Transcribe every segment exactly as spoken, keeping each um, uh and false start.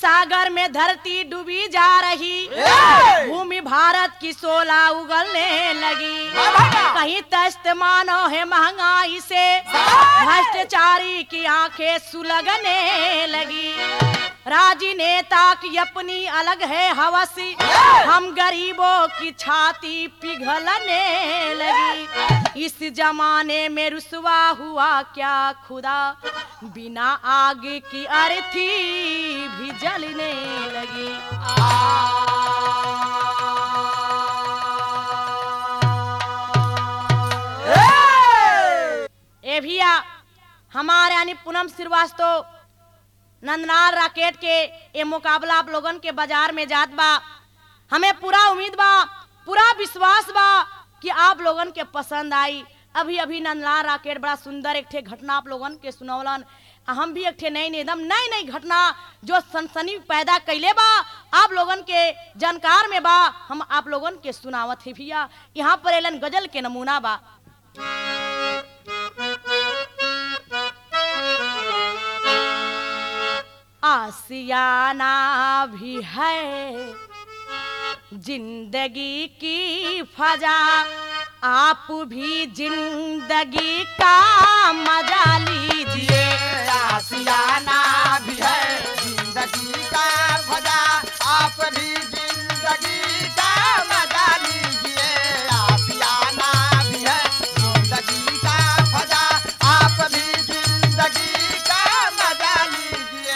सागर में धरती डूबी जा रही, भूमि भारत की सोला उगलने लगी। कहीं तस्त मानो है महंगाई से, भ्रष्टाचारी की आंखें सुलगने लगी। राजनेता की अपनी अलग है हवसी, हम गरीबों की छाती पिघलने लगी। इस जमाने में रुसवा हुआ क्या खुदा, बिना आग की अर्थी भी जलने लगी। ए भैया, हमारे यानी पूनम श्रीवास्तव नंदलाल राकेट के ये मुकाबला आप लोगन के बाजार में जात बा। हमें पूरा उम्मीद बा, पूरा विश्वास बा कि आप लोगन के पसंद आई। अभी अभी नंदलाल राकेट बड़ा सुंदर एक ठे घटना आप लोगन के सुनौलन। हम भी एक ठे नई एकदम नई नई घटना जो सनसनी पैदा कैले बा आप लोगन के जानकार में बा, हम आप लोगन के सुनावत है भैया। यहाँ पर एलन गजल के नमूना बा। आसियाना भी है जिंदगी की फजा, आप भी जिंदगी का मजा लीजिए। आसियाना भी है जिंदगी का फजा, आप भी जिंदगी का मजा लीजिए। आसियाना भी है जिंदगी का फजा, आप भी जिंदगी का मजा लीजिए।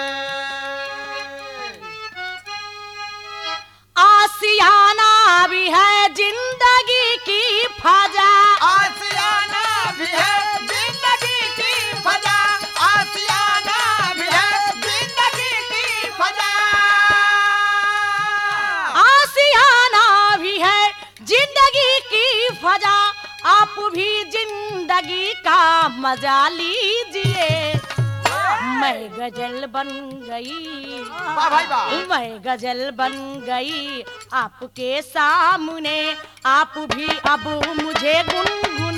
आसियाना भी है जिंदगी की फजा, आसियाना भी है जिंदगी की फजा, आसियाना भी है जिंदगी की फजा। आसियाना भी है जिंदगी की फजा, आप भी जिंदगी का मजा लीजिए। मैं गजल बन गई, वाह भाई वाह। मैं गजल बन गई आपके सामने, आप भी अब मुझे गुनगुना